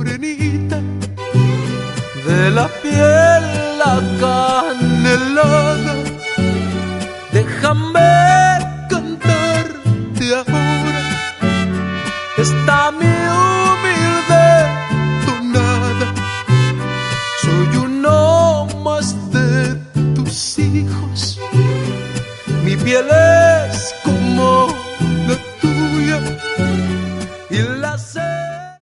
morenita, de la piel acanelada. Déjame cantarte ahora esta mi humilde tonada. Soy uno más de tus hijos, mi piel es como